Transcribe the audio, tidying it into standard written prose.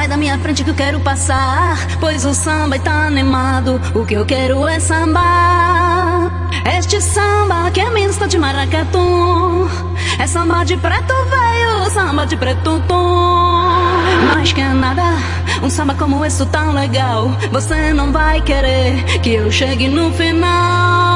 sai da minha frente que eu quero passar, pois o samba tá animado, o que eu quero é sambar. Este samba que é misto de maracatu, é samba de preto velho, samba de preto tom. Mais que nada, um samba como esse tão legal, você não vai querer que eu chegue no final.